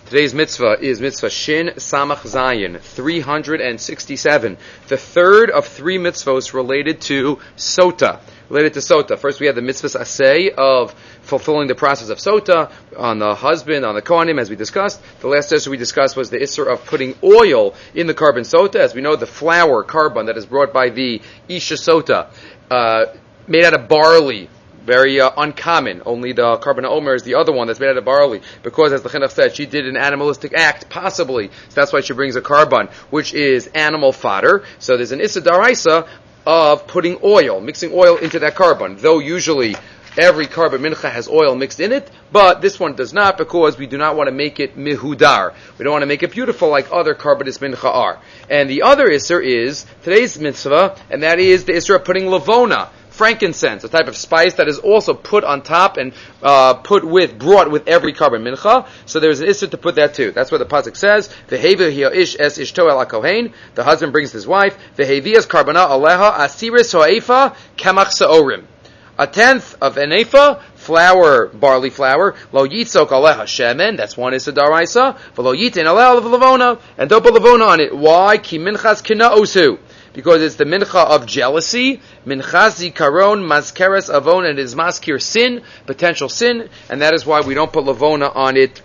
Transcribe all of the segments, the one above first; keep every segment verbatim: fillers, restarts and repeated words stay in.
Today's mitzvah is mitzvah Shin Samach Zayin, three hundred sixty-seven. The third of three mitzvahs related to Sota. Related to Sota. First we had the mitzvahs Aseh of fulfilling the process of Sota on the husband, on the Kohanim, as we discussed. The last issue we discussed was the Isser of putting oil in the carbon Sota. As we know, the flour carbon that is brought by the Isha Sota, uh, made out of barley, very uh, uncommon. Only the carbon Omer is the other one that's made out of barley, because as the Chinuch said, she did an animalistic act, possibly. So that's why she brings a carbon, which is animal fodder. So there's an Issa Daraisa of putting oil, mixing oil into that carbon. Though usually every carbon mincha has oil mixed in it, but this one does not, because we do not want to make it mihudar. We don't want to make it beautiful like other carbonis mincha are. And the other Isser is today's mitzvah, and that is the Isser of putting lavona, frankincense, a type of spice that is also put on top and uh, put with, brought with every carbon mincha. So there's an issur to put that too. That's what the pasuk says. V'hevi hiya ish es ishto el hakohen. The husband brings his wife. V'hevias karbana aleha asiris ho'efa kamach sa'orim. A tenth of an ephah, flour, barley flour. Lo yitzok aleha shemen. That's one issur daraisa. V'lo yitin aleha lavona. And don't put lavona on it. Why? Ki minchas kina osu. Because it's the mincha of jealousy, minchas zikaron, maskeres avon, and it is maskir sin, potential sin, and that is why we don't put lavona on it,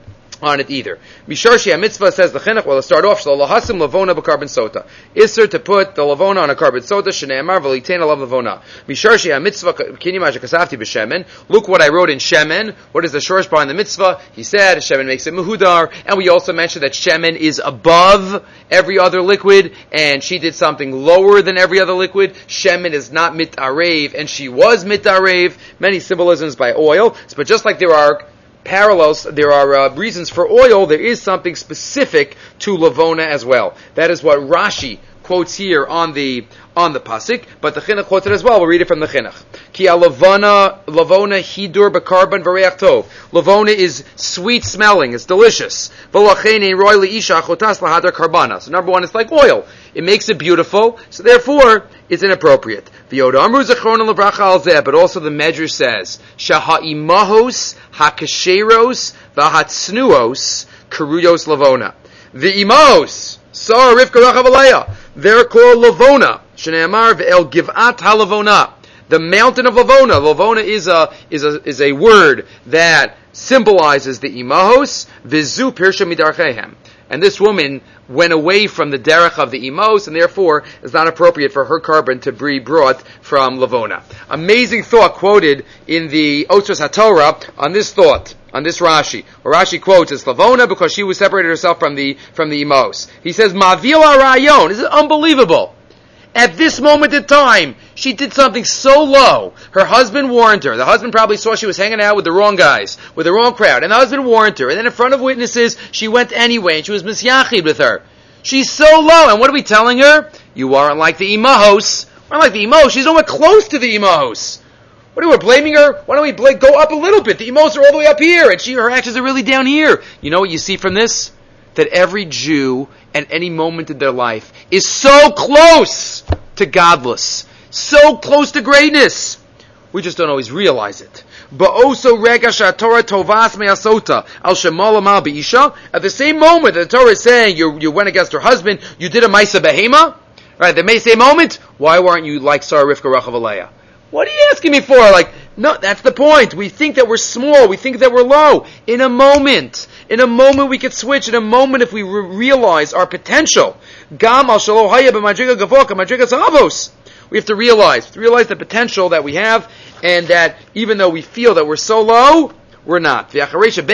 on it either. Misharshi mitzvah says the chinuch. Well, let's start off. Shalahasim lavona b'carbon sota. Isser to put the lavona on a carbon sota. Shneimar v'litain alav lavona. Misharshi mitzvah kinimaj kasafti b'shemen. Look what I wrote in shemen. What is the shorish behind the mitzvah? He said shemen makes it mehudar, and we also mentioned that shemen is above every other liquid, and she did something lower than every other liquid. Shemen is not mitarev, and she was mitarev. Many symbolisms by oil. But just like there are parallels, there are uh, reasons for oil, there is something specific to lavona as well. That is what Rashi quotes here on the on the pasuk, but the chinuch quotes it as well. We'll read it from the chinuch. Ki lavona lavona hidur b'karban v'reach tov. Lavona is sweet smelling, it's delicious. V'lachein ein roi leisha chotas lahadar karbana. So number one, it's like oil. It makes it beautiful, so therefore it's inappropriate. V'yoda amru zechron lebracha al zeh, but also the Medrash says shaha'imahos hakasheros v'hatznuos karuyos lavona. The imahos Sarah Rivka Rachav Aleah, they're called lavona. Shneimar ve'el giv'at halavona, the mountain of Lavona. Lavona is a is a is a word that symbolizes the imahos. Vizu pirsha midarchehem, and this woman went away from the derech of the imahos, and therefore it's not appropriate for her carbon to be brought from Lavona. Amazing thought quoted in the Otzros HaTorah on this thought. On this Rashi, or Rashi quotes is Lavona because she was separated herself from the from the imos. He says Mavila Rayon. This is unbelievable. At this moment in time, she did something so low. Her husband warned her. The husband probably saw she was hanging out with the wrong guys, with the wrong crowd, and the husband warned her. And then in front of witnesses, she went anyway, and she was misyachid with her. She's so low, and what are we telling her? You aren't like the imahos. Aren't like the imahos. She's nowhere close to the imahos. What are we blaming her? Why don't we bl- go up a little bit? The imos are all the way up here, and she, her actions are really down here. You know what you see from this? That every Jew, at any moment in their life, is so close to godless, so close to greatness. We just don't always realize it. Ba'oso rega shatorah tovas me'asota al shemala mal be'isha. At the same moment that the Torah is saying you you went against her husband, you did a ma'isa behema. Right? The same moment, why weren't you like Sarah Rivka Rachav Aleah? What are you asking me for? Like, no, that's the point. We think that we're small. We think that we're low. In a moment, in a moment we could switch. In a moment, if we re- realize our potential, gam al shalo haya b'madriga gavoka madriga savos. We have to realize, to realize the potential that we have, and that even though we feel that we're so low, we're not. We're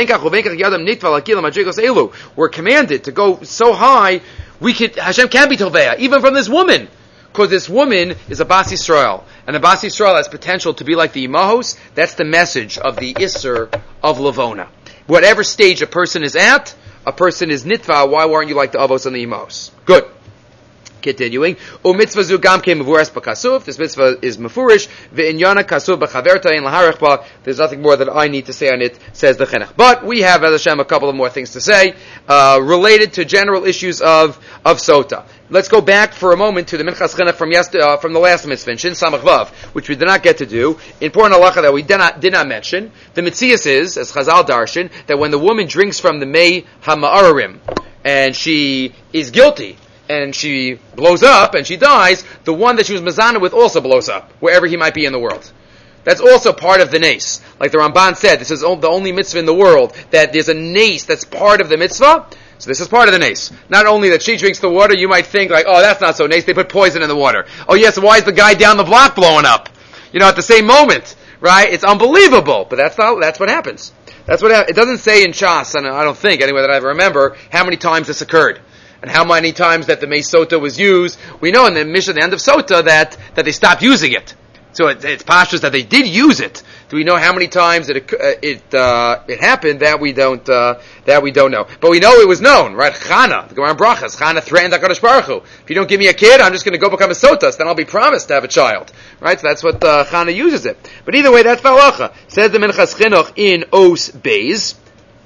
commanded to go so high. We could Hashem can be tovea, even from this woman. Because this woman is a Bas Yisrael, and a Bas Yisrael has potential to be like the Imahos. That's the message of the Isser of Lavona. Whatever stage a person is at, a person is nitva. Why weren't you like the Avos and the Imahos? Good. Continuing, O mitzvah zu gam ke mevuras b'kasuf. This mitzvah is mefurish. Ve'inyana kasuf b'chaverta in laharech ba. There's nothing more that I need to say on it, says the chinuch. But we have, as Hashem, a couple of more things to say uh, related to general issues of of sota. Let's go back for a moment to the minchas chinuch from yesterday, uh, from the last mitzvah, Shin Samach Vav, which we did not get to do. Important halacha that we did not did not mention. The mitzias is, as Chazal darshan, that when the woman drinks from the mei hama'ararim and she is guilty, and she blows up, and she dies, the one that she was mazana with also blows up, wherever he might be in the world. That's also part of the nace. Like the Ramban said, this is the only mitzvah in the world that there's a nace that's part of the mitzvah. So this is part of the nace. Not only that she drinks the water, you might think like, oh, that's not so nace, they put poison in the water. Oh yes, why is the guy down the block blowing up? You know, at the same moment, right? It's unbelievable, but that's not, that's what happens. That's what ha- it doesn't say in Shas, and I don't think anyway that I remember how many times this occurred. And how many times that the Mei Sota was used. We know in the Mishnah, the end of Sota, that, that they stopped using it. So it, it's pashtus that they did use it. Do we know how many times it uh, it uh, it happened? That we don't uh, that we don't know. But we know it was known, right? Chana, the Gemara in Brachas, Chana threatened HaKadosh Baruch Hu. If you don't give me a kid, I'm just going to go become a sotas. Then I'll be promised to have a child, right? So that's what uh, Chana uses it. But either way, that's the halacha. Says the Minchas Chinuch in Os Beis.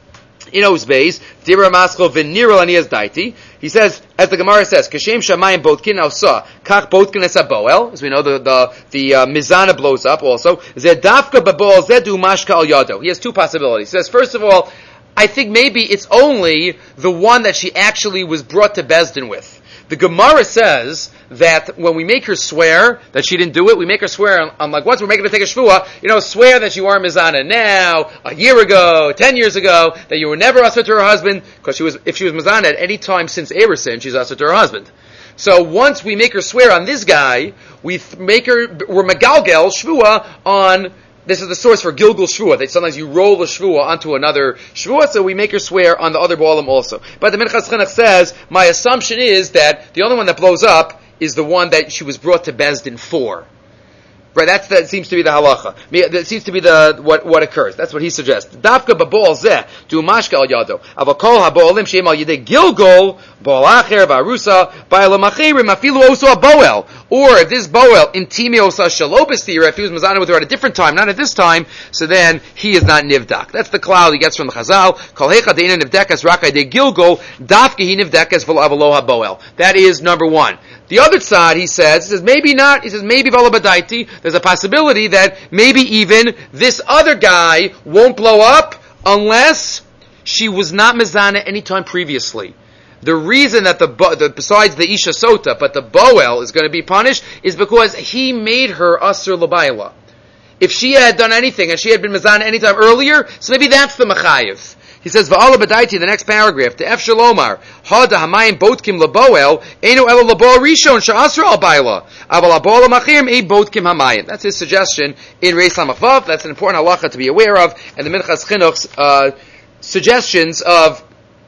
In Os Beis, Dibra Maschel v'Nirol Anias Daiti. He says, as the Gemara says, Kashem Shamayim Botkin Alsa, Kach Botkin Es Aboel. As we know, the the, the uh, Mizana blows up also. Zedafka Babol Zedu Mashka Al Yado. He has two possibilities. He says, first of all, I think maybe it's only the one that she actually was brought to Bezdin with. The Gemara says that when we make her swear that she didn't do it, we make her swear on, on like once we're making her take a shvuah, you know, swear that you are Mizana now, a year ago, ten years ago, that you were never usher to her husband, because she was, if she was Mizana at any time since Eresin, she's usher to her husband. So once we make her swear on this guy, we th- make her, we're Megalgel shvuah on, this is the source for Gilgul Shvuah, that sometimes you roll a Shvuah onto another Shvuah, so we make her swear on the other Ba'alim also. But the Minchas Chinuch says, my assumption is that the only one that blows up is the one that she was brought to Bezdin for. Right, that's that seems to be the halacha. That seems to be the what what occurs. That's what he suggests. Dafka babol zeh du mashka al yado. Avakol habolim sheim al yedei gilgol bol acher varusa ba'elam achirim afilu oso aboel. Or if this boel intimi osa shalobistira, if he was mazana with her at a different time, not at this time, so then he is not nivdak. That's the cloud he gets from the Chazal. Kol hecha deina nivdekas rakai de gilgol dafka he nivdekas v'lo avalo haboel. That is number one. The other side, he says, he says maybe not. He says maybe v'alabadaiti. There's a possibility that maybe even this other guy won't blow up unless she was not mezana any time previously. The reason that the, the besides the isha sota, but the boel is going to be punished is because he made her asur l'bayla. If she had done anything and she had been mezana any time earlier, so maybe that's the mechayev. He says, "Va'ala b'daiti." The next paragraph, to F Shalomar, Hada hamayim botkim laboel, eno elo laboel rishon she'asra al bayla, aval aboel machim e botkim hamayim. That's his suggestion in Reis Lamachvav. That's an important halacha to be aware of, and the Minchas Chinuch's uh, suggestions of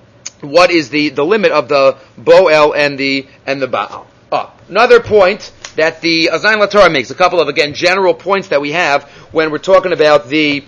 what is the, the limit of the boel and the and the baal. Oh, another point that the Azayin LaTorah makes, a couple of again general points that we have when we're talking about the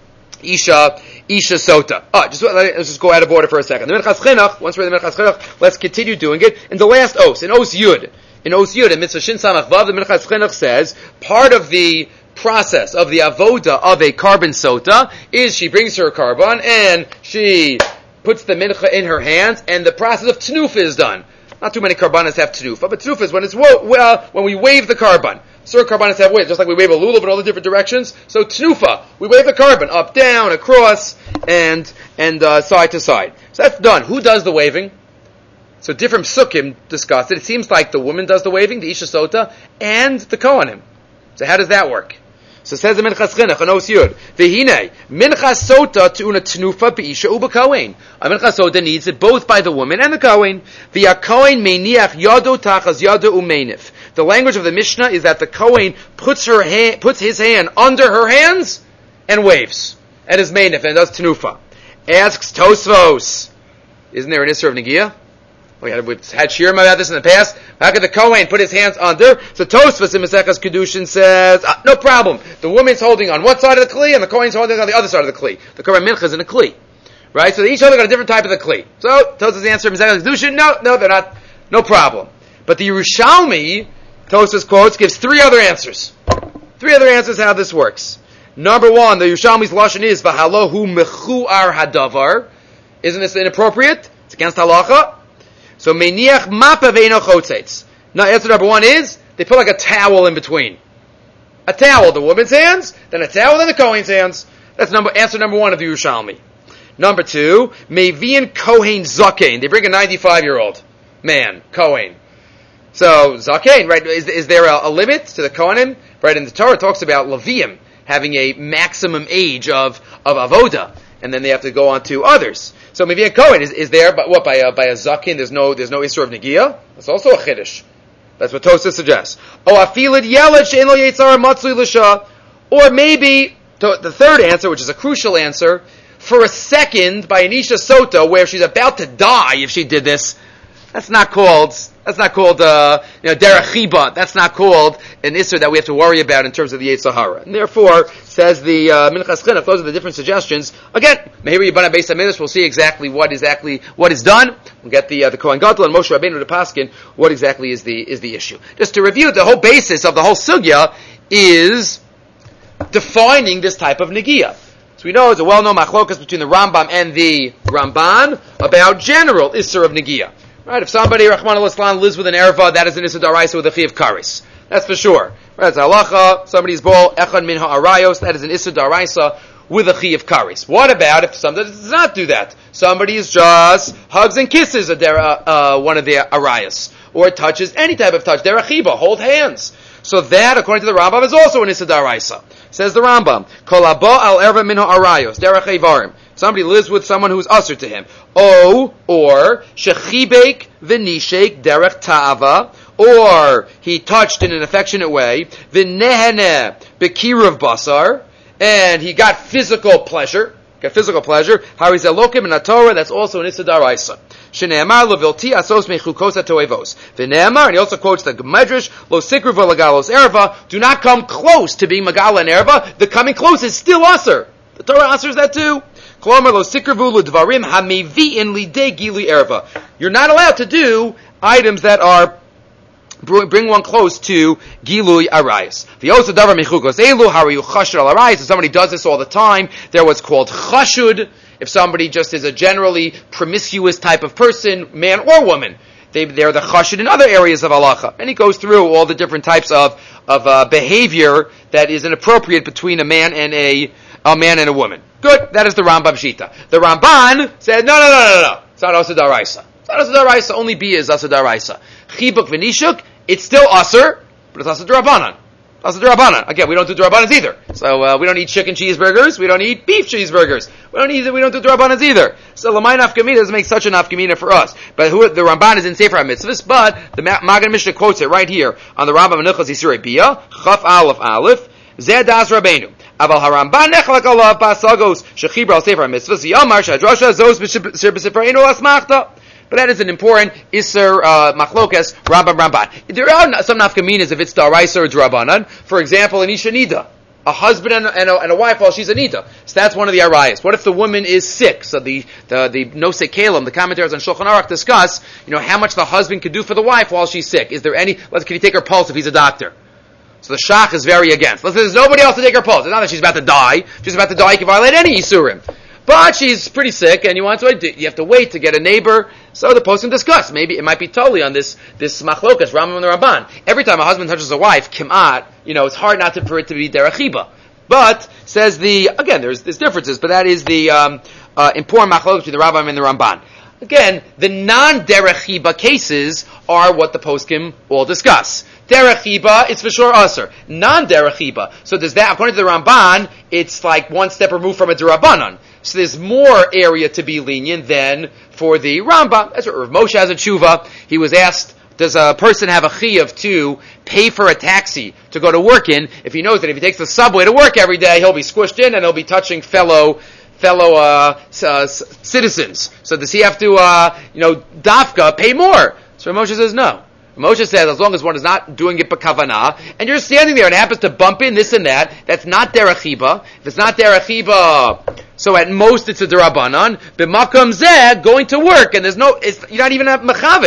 Isha, Isha Sota. Oh, just, let's just go out of order for a second. The Minchas Chinuch, once we're in the Minchas Chinuch, let's continue doing it. In the last Os, in Os Yud, in Os Yud, in Mitzvah Shin Samach Vav, the Minchas Chinuch says, part of the process of the avoda of a carbon sota is she brings her carbon and she puts the mincha in her hands, and the process of tnufa is done. Not too many karbanas have tnufa, but tnufa is when it's wo- well, when we wave the carbon. Certain karbanas have waves, just like we wave a lulav in all the different directions. So tnufa, we wave the carbon up, down, across, and and uh, side to side. So that's done. Who does the waving? So different psukim discuss it. It seems like the woman does the waving, the isha sota, and the kohanim. So how does that work? So it says the Minchas Chinuch, an Os Yud, V'hinei, Minchas Sota tu'una tnufa b'isha u'ba kohen. A Minchas Sota needs it both by the woman and the kohen. V'ya kohen meiniach yado tachas yado u'meinif. The language of the Mishnah is that the kohen puts her hand, puts his hand under her hands and waves. And is meinif, and does tnufa. Asks Tosfos, isn't there an Isser of Negiah? We had, we've had shirim about this in the past. How could the Kohen put his hands under? So Tosfos in Maseches Kedushin says, ah, no problem. The woman's holding on one side of the Kli, and the Kohen's holding on the other side of the Kli. The Korban Mincha is in a Kli. Right? So they each other got a different type of the Kli. So, Tosfos' answer in Maseches Kedushin, no, no, they're not, no problem. But the Yerushalmi, Tosfos quotes, gives three other answers. Three other answers how this works. Number one, the Yerushalmi's lashon is v'halohu mechuar hadavar. Isn't this inappropriate? It's against halacha. So meniach mapa ve'eno chotzetz. Now, answer number one is they put like a towel in between. A towel, the woman's hands, then a towel in the Kohen's hands. That's number answer number one of the Yerushalmi. Number two, mevian Kohen zakein. They bring a ninety-five-year-old man, Kohen. So zakein, right? Is, is there a, a limit to the Kohanim? Right? And the Torah talks about Leviim having a maximum age of of avoda, and then they have to go on to others. So mevian Kohen is, is there, but what by a, by a zakein? There's no there's no issur of negiah. That's also a chiddush. That's what Tosfos suggests. Oh, afilid yeled she'en lo yitzar matzui l'sha. Or maybe to, the third answer, which is a crucial answer, for a second by Anisha Sota, where she's about to die if she did this. That's not called. That's not called uh, you know derech chiba. That's not called an issur that we have to worry about in terms of the Yetzer Hara. And therefore, says the uh, Minchas Chinuch, those are the different suggestions. Again, Meiri Yibana Beis Hamidrash. We'll see exactly what exactly what is done. We'll get the uh, the Kohen Gadol and Moshe Rabbeinu to Paskin. What exactly is the is the issue? Just to review, the whole basis of the whole sugya is defining this type of negiah. So we know it's a well-known machlokas between the Rambam and the Ramban about general issur of negiah. Right, if somebody, Rahman al-Islam, lives with an erva, that is an issur daraisa with a chi of karis. That's for sure. Right, it's halacha, somebody's ball, echad min ha'arayos, that is an issur daraisa with a chi of karis. What about if somebody does not do that? Somebody is just hugs and kisses a dera, uh, one of the arayos, or touches any type of touch, derachiba, hold hands. So that, according to the Rambam, is also an issur daraisa. Says the Rambam, kol haba al erva min ha'arayos, derech evarim. Somebody lives with someone who's usher to him. O, or, shechibek v'nishek derech ta'ava, or he touched in an affectionate way, v'nehene bekiruv basar, and he got physical pleasure, got physical pleasure, hariz elokim in Torah, that's also an issur daraisa. Shneamar levilti asos mechukos atoevos. V'neamar, and he also quotes the Medrash, lo sikru v'lagalos erva, do not come close to being magala and erva, the coming close is still usher. The Torah answers that too. You're not allowed to do items that are bring one close to gilui arayis. If somebody does this all the time, they're what's called chashud. If somebody just is a generally promiscuous type of person, man or woman, they, they're the chashud in other areas of halacha. And he goes through all the different types of, of uh, behavior that is inappropriate between a man and a, a man and a woman. Good, that is the Rambam Shita. The Ramban said, no, no, no, no, no, it's not Asur Daraisa. It's not Asur Daraisa, only B is Asur Daraisa. Chibuk v'nishuk, it's still Asur, but it's Asur Darabanan. Asur Darabanan. Again, we don't do Darabanans either. So, uh, we don't eat chicken cheeseburgers, we don't eat beef cheeseburgers. We don't eat, we don't do Darabanans either. So, Lamai Nafkamina doesn't make such a Nafkamina for us. But who, the Ramban is in Sefer HaMitzvahs, but the Magen Mishnah quotes it right here on the Rambam Menuchas Yisrei Biyah, Chaf Aleph Aleph, Zeh Das Rabbeinu. Aval haRamban nechlak alav pasagos shechibra al sefer mitzvahs yamar shadrasha zos b'seferinu asmachta. But that is an important Isser uh, Machlokas Rambam Ramban. There are some nafkaminas if it's daraisa or drabanan. For example, an isha nida, a husband and a, and, a, and a wife while she's a nida. So that's one of the arayas. What if the woman is sick? So the the the Nosei Kalim, the commentators on Shulchan Aruch discuss, you know, how much the husband can do for the wife while she's sick. Is there any? Let's can he take her pulse if he's a doctor? So the Shach is very against. Let's say there's nobody else to take her pulse. It's not that she's about to die. If she's about to die, you can violate any Yisurim. But she's pretty sick, and you want to, you have to wait to get a neighbor. So the post can discuss. Maybe it might be totally on this, this machlokas, Rambam and the Ramban. Every time a husband touches a wife, kim'at, you know, it's hard not to, for it to be derachiba. But, says the, again, there's, there's differences, but that is the, um, uh, important machlokas between the Rambam and the Ramban. Again, the non-derechiba cases are what the poskim all discuss. Derechiba, it's for sure usher. Non-derechiba. So does that, according to the Ramban, it's like one step removed from a derabanan. So there's more area to be lenient than for the Rambam. That's what Rav Moshe has a tshuva. He was asked, does a person have a chiyuv to pay for a taxi to go to work in if he knows that if he takes the subway to work every day, he'll be squished in and he'll be touching fellow fellow uh, uh, citizens. So does he have to, uh, you know, dafka, pay more? So Moshe says no. Moshe says as long as one is not doing it b'kavanah, and you're standing there and it happens to bump in this and that, that's not derachiba. If it's not derachiba, so at most it's a derabanan. B'makam zeh, going to work, and there's no, it's, you're not even a mechavein.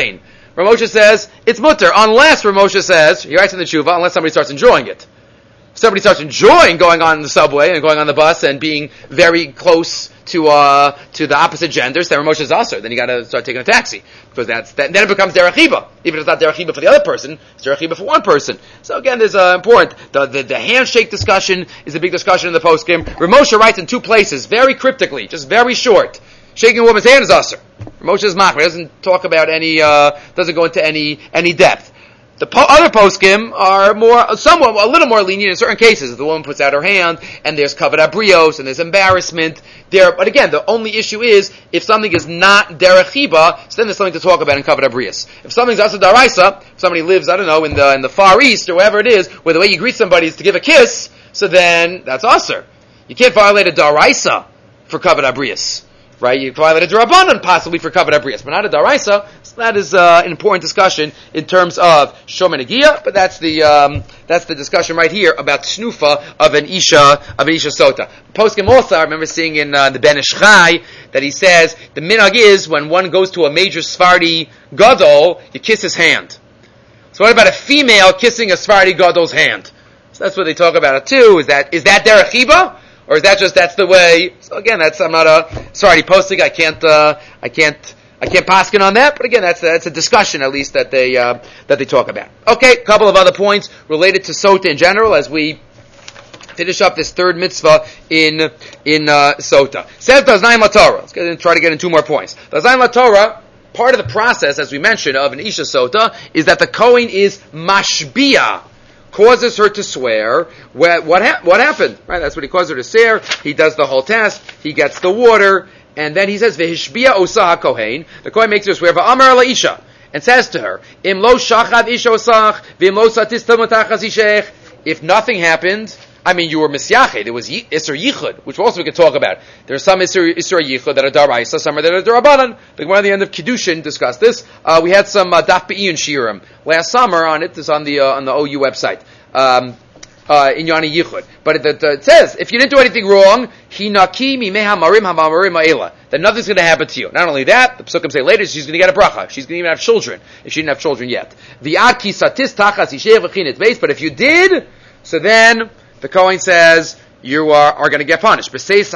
Rav Moshe says it's mutter, unless Rav Moshe says, he writes in the tshuva, unless somebody starts enjoying it. If somebody starts enjoying going on the subway and going on the bus and being very close to uh, to the opposite genders, then Rav Moshe is also. Then you got to start taking a taxi, because that's that, then it becomes derech hiba. Even if it's not derech hiba for the other person, it's derech hiba for one person. So again, there's uh, important the, the the handshake discussion is a big discussion in the poskim. Rav Moshe writes in two places, very cryptically, just very short. Shaking a woman's hand is usher. Rav Moshe is machmir. Doesn't talk about any, uh, doesn't go into any any depth. The po- other poskim are more, somewhat, a little more lenient in certain cases. If the woman puts out her hand, and there's kavod abrios, and there's embarrassment there. But again, the only issue is, if something is not derech hiba, so then there's something to talk about in kavod abrios. If something's asa daraisa, if somebody lives, I don't know, in the in the Far East, or wherever it is, where the way you greet somebody is to give a kiss, so then that's aser. You can't violate a daraisa for kavod abrios. Right, you violate a derabanan possibly for kavod abrios, but not a daraisa. So that is uh, an important discussion in terms of shomer negia. But that's the um, that's the discussion right here about shnufa of an isha of an isha sota. Poskim also, I remember seeing in uh, the Ben Ish Chai that he says the minhag is when one goes to a major Sephardi gadol, you kiss his hand. So what about a female kissing a Sephardi gadol's hand? So that's what they talk about it too. Is that is that derech hiba? Or is that just, that's the way? So again, that's, I'm not a, sorry, posting, I can't, uh, I can't, I can't paskin on that, but again, that's, that's a discussion at least that they, uh, that they talk about. Okay, a couple of other points related to Sota in general as we finish up this third mitzvah in, in, uh, Sota. Says Dazayin LaTorah. Let's get in, try to get in two more points. Dazayin LaTorah, part of the process, as we mentioned, of an Isha Sota, is that the Kohen is mashbia. Causes her to swear. What what, ha- what happened? Right, that's what he caused her to swear. He does the whole test. He gets the water, and then he says, "Vehishbia osaha kohen." The kohen makes her swear. Va'amar laisha, and says to her, "Im lo shachad isha osach, v'im lo satis tamotachas ishech." If nothing happened, I mean, you were misyached. There was Isser Yichud, which also we could talk about. There are some Isser, Isser Yichud that are Daraisa, some are that are Darabanan. The Gemara at the end of Kiddushin discussed this. Uh, we had some uh, Daf Be'iyun Shiurim last summer on it. It's on the uh, on the O U website. Um, uh, in Yani Yichud. But it, it, it says, if you didn't do anything wrong, Hinaki mimeha marim hamarim ma'ela, then nothing's going to happen to you. Not only that, the Psukim say later, she's going to get a bracha. She's going to even have children, if she didn't have children yet. V'aki satis tachas yishev v'chinit beis, but if you did, so then, the Kohen says, you are, are going to get punished.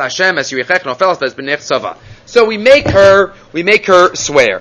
So we make her, we make her swear.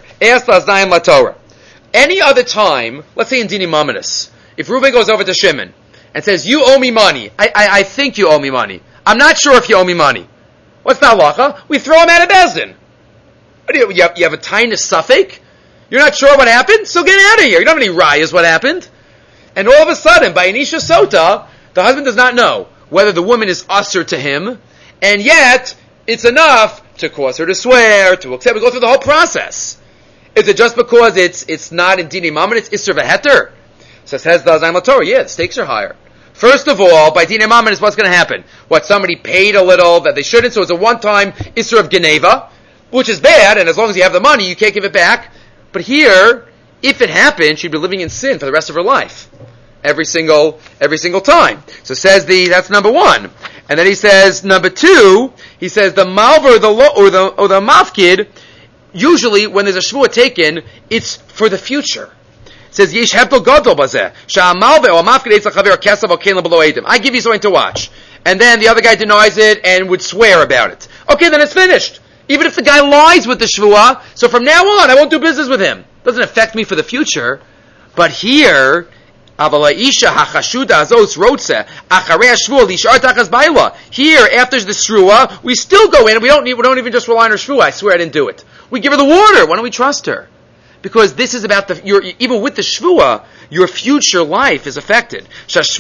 Any other time, let's say in Dini Mamonis, if Reuben goes over to Shimon and says, you owe me money, I, I, I think you owe me money, I'm not sure if you owe me money. What's the halacha? We throw him out of Bezdin. What do you, you, have, you have a tiny suffix? You're not sure what happened? So get out of here. You don't have any rayas what happened. And all of a sudden, by an Isha Sota, the husband does not know whether the woman is usher to him, and yet it's enough to cause her to swear, to accept, we go through the whole process. Is it just because it's it's not in Dini Mammon, it's Isser V'Heter? So says the Dazayin LaTorah, yeah, the stakes are higher. First of all, by Dini Mammon is what's going to happen. What, somebody paid a little that they shouldn't, so it's a one-time Isser of Geneva, which is bad, and as long as you have the money, you can't give it back. But here, if it happened, she'd be living in sin for the rest of her life. Every single, every single time. So says the, that's number one. And then he says, number two, he says the malver, the lo, or the, or the mafkid, usually when there's a shvuah taken, it's for the future. It says, yesh hebdol gadol bazeh, sha'amalve or mafkid eitz l'chaver kesav or kein l'below edim. I give you something to watch. And then the other guy denies it and would swear about it. Okay, then it's finished. Even if the guy lies with the shvuah, so from now on, I won't do business with him. Doesn't affect me for the future. But here, here, after the shvuah, we still go in and we don't need, we don't even just rely on her shvuah. I swear I didn't do it. We give her the water. Why don't we trust her? Because this is about the, your, even with the shvuah, your future life is affected. So that's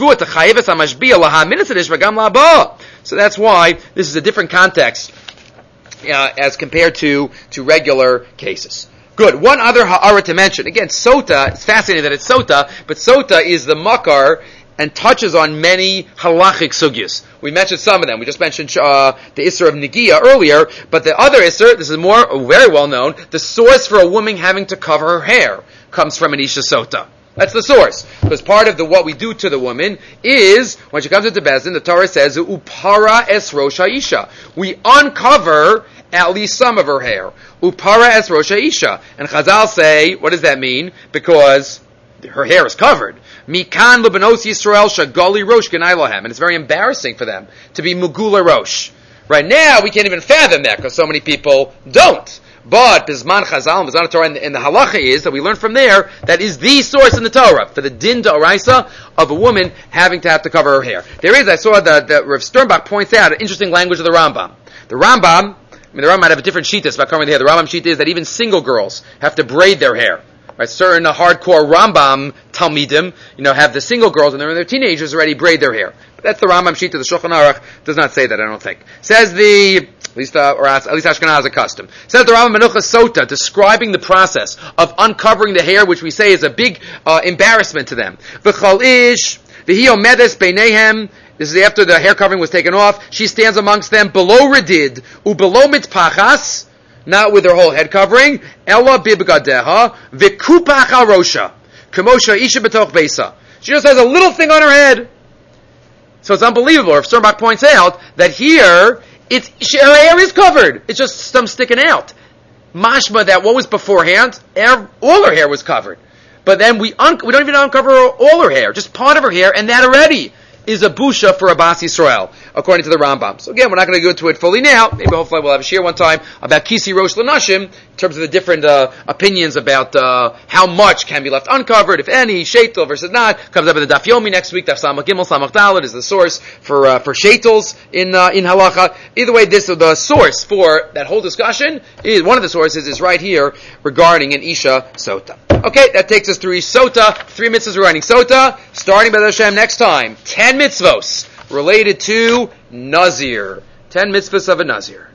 why this is a different context uh, as compared to, to regular cases. Good. One other ha'ara to mention. Again, sota, it's fascinating that it's sota, but sota is the makar and touches on many halachic sugyas. We mentioned some of them. We just mentioned uh, the Isser of Negiah earlier, but the other Isser, this is more, very well known, the source for a woman having to cover her hair comes from an Isha Sota. That's the source. Because part of the what we do to the woman is, when she comes into Bezdin, the Torah says, Upara es rosh ha'isha. We uncover at least some of her hair. Upara es Rosh Isha. And Chazal say, what does that mean? Because her hair is covered. Mikan lebenos Yisrael shagoli rosh genai lohem. And it's very embarrassing for them to be mugula rosh. Right now, we can't even fathom that because so many people don't. But Bizman Chazal, Bizman Torah, and the, and the halacha is that we learn from there that is the source in the Torah for the din d'oraisa of a woman having to have to cover her hair. There is, I saw that the Rav Sternbach points out an interesting language of the Rambam. The Rambam, I mean, the Rambam might have a different sheetas about covering the hair. The Rambam sheet is that even single girls have to braid their hair. Right, certain uh, hardcore Rambam Talmidim, you know, have the single girls and they're in their teenagers already braid their hair. But that's the Rambam sheet. The Shulchan Aruch does not say that, I don't think. Says the, at least, uh, or at least Ashkenaz has a custom. Says the Rambam Menucha Sota, describing the process of uncovering the hair, which we say is a big uh, embarrassment to them. V'chol ish, v'hi omedes beinehem. This is after the hair covering was taken off. She stands amongst them below redid, u below mitpachas, not with her whole head covering. Ella bibgadeha v'kupach harosha, k'mosha isha betoch beisa. She just has a little thing on her head. So it's unbelievable. Rav Sternbach points out that here, it's, she, her hair is covered. It's just some sticking out. Mashma that what was beforehand, all her hair was covered. But then we un- we don't even uncover all her hair, just part of her hair, and that already is a busha for a Bas Yisrael, according to the Rambam. So again, we're not going to go into it fully now. Maybe hopefully we'll have a share one time about Kisi Rosh Lanashim, in terms of the different uh, opinions about uh, how much can be left uncovered, if any, Sheitel versus not. Comes up in the Daf Yomi next week. Daf Samach Gimel, Samach Dalet is the source for uh, for Sheitels in uh, in Halacha. Either way, this the source for that whole discussion is one of the sources is right here regarding an Isha Sota. Okay, that takes us through Sota. Three mitzvahs regarding Sota. Starting by Hashem next time. Ten mitzvos related to Nazir. Ten mitzvahs of a Nazir.